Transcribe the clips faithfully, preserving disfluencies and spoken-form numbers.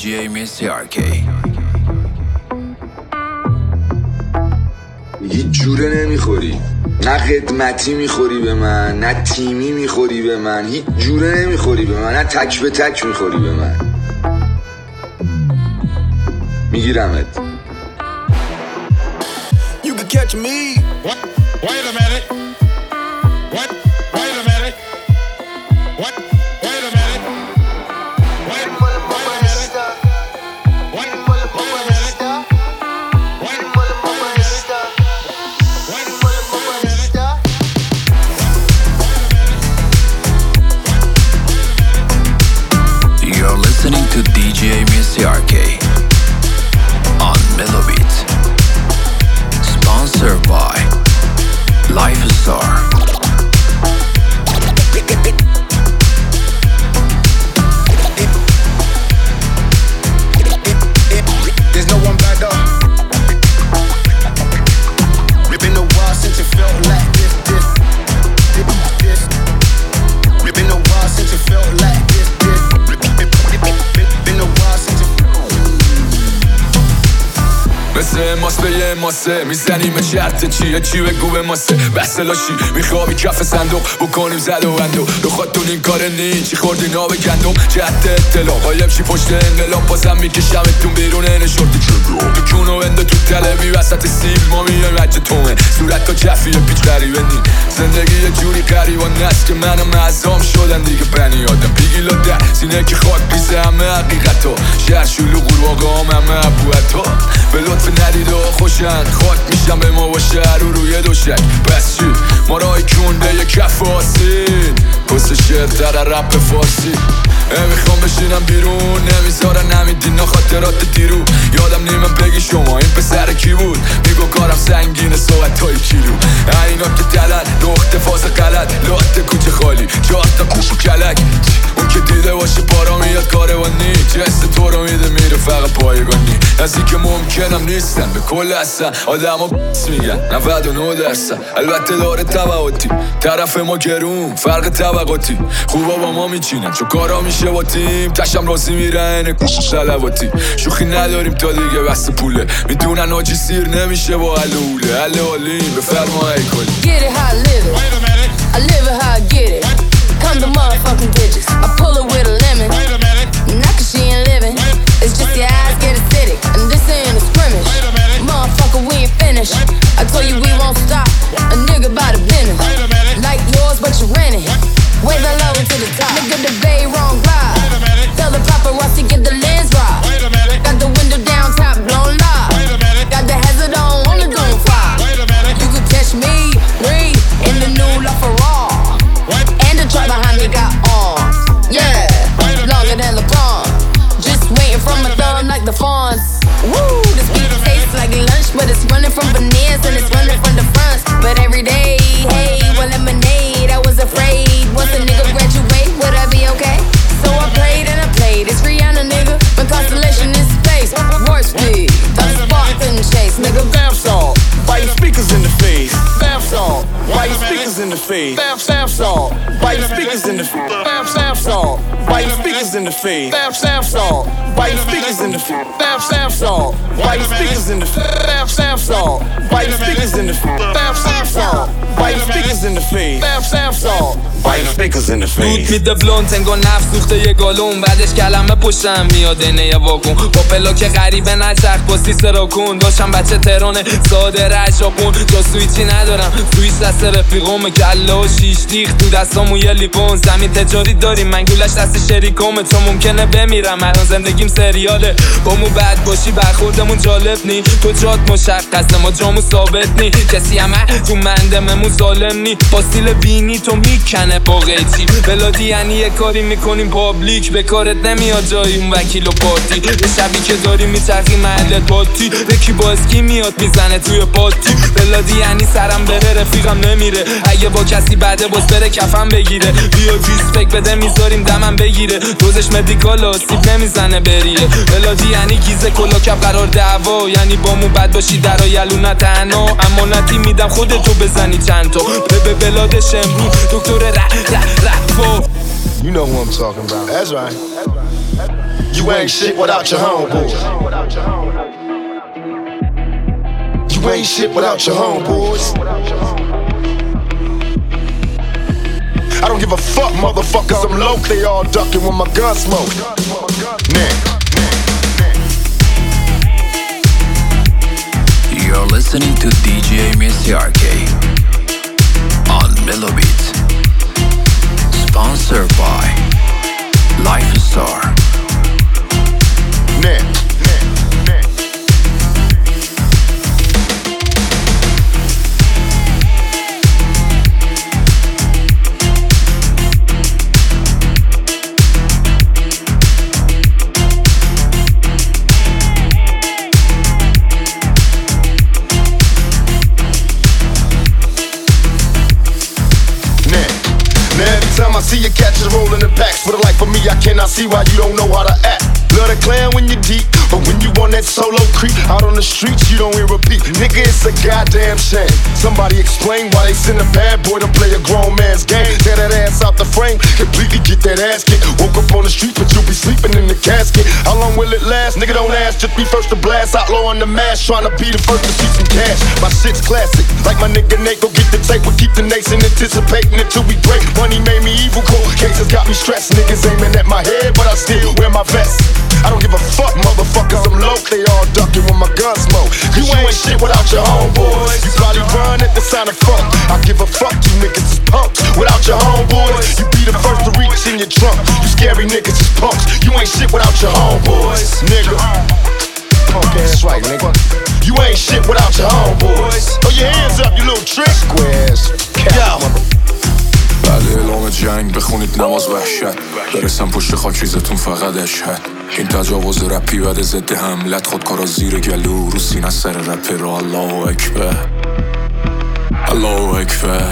جی مسی آرکی. هیچ جوره نمیخوری، نه خدمتی میخوری به من، نه تیمی میخوری به من، هیچ جوره نمیخوری به من، نه تک به تک میخوری به من. میگیرمت. You can catch me. What? Wait a minute. What? Wait a minute. What? Wait a minute. Wait, wait a minute. What? Wait a minute. You're listening to دی جی مسی آرکی on Melobit. Sponsored by Lifestar. There's no one better. It's been a while since it felt like this, this, this, this. It's been a while since it felt like this, this. It's been a while since it. مثل ماست به یه ماسه میزنیم شرط چیه چی بگو به ماسه بحث لاشی میخوابی کف صندوق بکنیم زد و اندو رو خودتون این کار نی چی خوردی ناب گندم جهت اطلاع قایم شی پشت انقلاب بازم میکشمتون بیرون نشورتی تو کونو بنده تو تلوی وسط سیل ما میایم وجه تومه صورت تا کفیه پیچ غریبه نی زندگی یه جوری غریبان است که منم معظام شدن دیگه بنی آدم بیگیلا در سینه که خاک بیزه همه حقیقتا شهر شلو قورباقا هم همه عبوهتا به لطف ندیده ها خوشن خاک میشم به ما با شهر رو روی دوشک بس چی ما رای کنده یه کف آسین پست شعر تر رپ فارسی نمیخوام بشینم بیرون نمیذارن نمیدینا خاطرات دیرو یادم نیمم بگی شما این پسر کی بود میگو کارم سنگینه صحبت های کیلو اینا که دلن نقطه فاز غلط لاته کوچه خالی چهار تا کوش و کلک اون که دیده باشه بارا میاد کاروانی جست تو رو میده میره فقط پایگانی نزدیک ممکنم نیستن به کل هستن آدم ها بس میگن نود و نه درصد البته داره طبعاتی طرف ما گرون فرق طبقاتی خوبا با ما میچینن چون کارا میشه با تیم تشم راضی میرن کوش سلواتی شوخی نداریم تا دیگه بس پوله میدونن آجی سیر نمیشه با حل اوله حل حالیم بفرما ای کلی Get it how I live it I live it how I get it Come to motherfucking digits I pull it with a lemon Not cause she ain't living It's just your eyes get acidic And this ain't a scrimmage Motherfucker we ain't finished I told you we won't stop A nigga by the business Like yours but you rent it Wave it low to the top Nigga the bay wrong glide Tell the paparazzi get the lens right Got the window down top blown live Got the hazard on on the doom fire You could catch me, read In the new LaFerrari And the truck behind me got arms Yeah, longer than LeBron Just waiting from my thumb like the fawns Woo, this beat tastes like lunch But it's running from veneers and it's running from the fronts But every day, hey, well lemonade I was afraid, once a nigga graduate Would I be okay? So I played and I played It's Rihanna, nigga When constellation is space Warp speed, the Spartan chase, nigga Bath salt, why your speakers in the face? Bath salt, why your speakers in the face? Bath bath salt, why your speakers in the face? Bath bath salt, why your speakers in the face? Bath bath salt, why your speakers in the face? Bath bath salt, why your speakers in the face? Bath bath salt, why your speakers in the face? Bath bath salt, why your speakers in the face? Bath bath salt, why your speakers in the face? دود میده بلونت انگار نفت سوخته یه گالون بعدش کلمه پشتم میاد اینه یه واکن با پلاک غریبه نچرخ با سیسه را کن داشتم بچه تهرانه ساده رشاپون جا سویچی ندارم سویچ دست رفیقومه گله و شیش دیخ تو دستامون یه لیپون زمین تجاری داریم منگولش دست شریکومه چون ممکنه بمیرم الان زندگیم سریاله با مو بد باشی برخوردمون جالب نی تو جات مشخصه ما جامو ثابت نی کسی همه تو مندممون ظالم نی فاصله بینی تو میکنه با قیچی بلادی یعنی یه کاری میکنیم پابلیک به کارت نمیاد جایی اون وکیل و پارتی به شبی که داری میچرخی محلت پاتی یکی با اسکی میاد میزنه توی پاتی بلادی یعنی سرم بره رفیقم نمیره اگه با کسی بعده باز بره کفم بگیره بیا ریسپکت بده میذاریم دمم بگیره دوزش مدیکال آسیب نمیزنه بریه بلادی یعنی گیزه کلا کپ قرار دعوا یعنی با مو بد باشی در یلو نه تنها امانتی میدم خودتو بزنی چند تا به بلادش امرو دکتر ر ر رفو You know who I'm talking about. That's right. You ain't shit without your homeboys. You ain't shit without your homeboys. I don't give a fuck, motherfuckers. I'm low, they all ducking when my gun smoke. Nah. You're listening to D J Missy R K on Millowbeat, sponsored by Lifestar. Nah. I see you catches rolling the packs. For the life of me, I cannot see why you don't know how to act. Love the clan when you're deep, but when you on that solo creep out on the streets, you don't hear a beat. Nigga, it's a goddamn shame. Somebody explain why they send a bad boy to play a grown man's game. Tear that ass out the frame, completely get that ass kicked. Woke up on the street, but you'll be sleeping in the casket. How long will it last? Nigga, don't ask, just be first to blast. Outlaw on the mask, trying to be the first to see some cash. My shit's classic, like my nigga Nate, go get the tape. We'll keep the nation anticipating until we break. Money made me evil, cold cases got me stressed. Niggas aiming at my head, but I still wear my vest. I don't give a fuck, motherfuckers, I'm low, they all ducking when my gun smoke. You ain't shit without your homeboys. You probably run at the sound of funk. I give a fuck, you niggas is punks. Without your homeboys, you be the first to reach in your trunk. You scary niggas is punks. You ain't shit without your homeboys, nigga. Punk ass right, nigga. You ain't shit without your homeboys. Throw your hands up, you little trick. Squares, cow. بعد اعلام جنگ بخونید نماز وحشت برسم پشت خاکریزتون فقط اشهد این تجاوز رپی بعد ضد حملت خودکارا زیر گلو رو سینه سر رپ را الله اکبر الله اکبر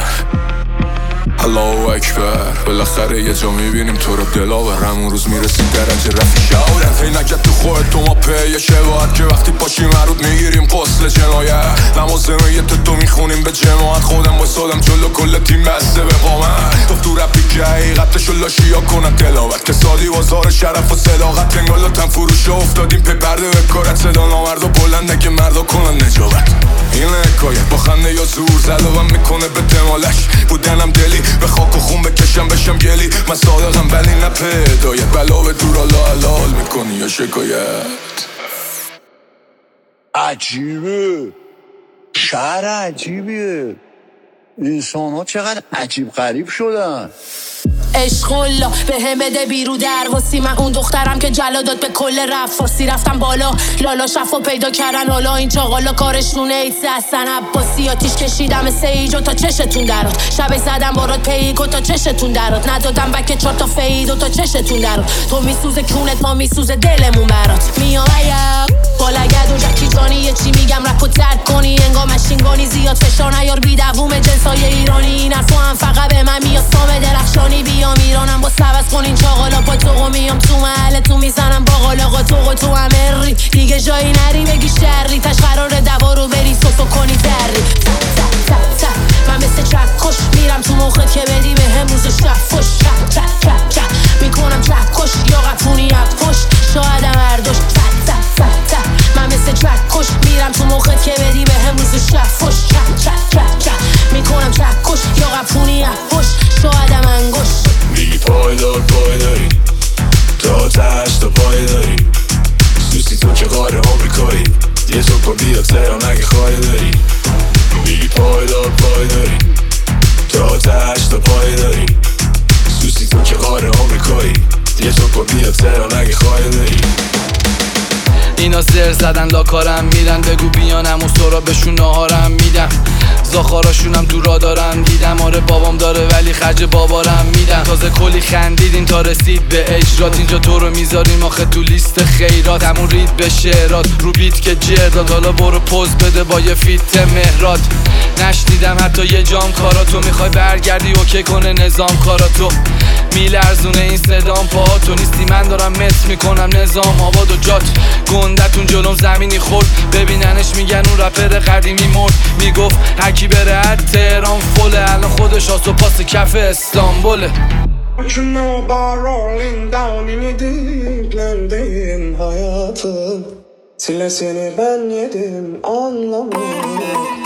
الله اکبر بالاخره یه جا میبینیم تو رو دلاور همون روز میرسیم درجه رفی شاورم فی نکت تو خودت تو ما پیه شباهت که وقتی پاشیم مرود میگیریم قسل جنایت نمازمه یه تو میخونیم به جماعت خودم بایستادم جلو کل تیم بسته به قامت گفت تو رپی که حقیقتشو لاشیا کنن تلاوت که سادی بازار شرف و صداقت انگال تن فروش افتادیم پی پرده به کارت صدا نامرد و بلنده که مردا کنن نجابت این حکایت با خنده یا زور زدوم میکنه به دمالش بودنم دلی به خاک و خون بکشم بشم گلی من صادقم ولی نه پیدایت بلا به دور حالا حلال میکنی یا شکایت عجیبه شهر عجیبیه انسان ها چقدر عجیب غریب شدن عشق الله به هم بده بیرو در واسی من اون دخترم که جلا داد به کل رفاسی رفتم بالا لالا شفا پیدا کردن حالا این چاقالا کارشونه ایت حسن عباسی آتیش کشیدم سیجو تا چشتون درات شب زدم بارات پیکو تا چشتون درات ندادم بک چار تا فیدو تا چشتون درات تو میسوزه کونت ما میسوزه دلمون برات میام عیق با لگد و جکی جانی یه چی میگم رپو ترک کنی انگا مشینگانی زیاد فشار نیار بی دووم جنسای ایرانی این حرفا هم فقط به من میاد سام درخشانی بیام ایرانم با سبز کنین چاقالا پا توقو میام تو محلتون میزنم با قالاقا توقو تو همه ری دیگه جایی نری بگی شری تش قرار دوا رو بری سوسو کنی دری تک تک تک تک من مثل چک کش میرم تو مخت که بدی به هم روز شب فش چک چک چک چک میکنم چک کش یا قطونی اب کش شایدم اردوش تک تک تک تک من مثل چک کش میرم تو مخت که بدی به هم روز شب فش چک چک چک چک میکنم چک کش یا قطونی اب کش شایدم انگوش میگی پایدار پایداری تا تش تا پای داری سوسی تو که غار آمریکایی یه تو پا بیاد تهران اگه خواهی داری میگی پایدار پایداری تا تش تا پای داری سوسی تو که غار آمریکایی یه تو پا بیاد تهران اگه خواهی داری اینا زر زدن لاکارم میرن بگو بیانم و سرا بهشون ناهارم میدم زاخاراشونم تو را دارم دیدم آره بابام داره ولی خرج بابارم میدم تازه کلی خندیدین تا رسید به اجرات اینجا تو رو میذاریم آخه تو لیست خیرات همون رید به شعرات رو بیت که جرداد حالا برو پوز بده با یه فیت مهرات نشنیدم حتی یه جام کاراتو میخوای برگردی اوکی کنه نظام کاراتو میلرزونه این صدام پا تو نیستی من دارم مت میکنم نظام آباد و جات گندتون جلوم زمینی خورد ببیننش میگن اون رپر قدیمی مرد میگفت هکی بره از تهران فله الان خودش آسو پاس کف استانبوله What you know about rolling down in a deep land day hayatım. Sile seni ben yedim anlamıyorum.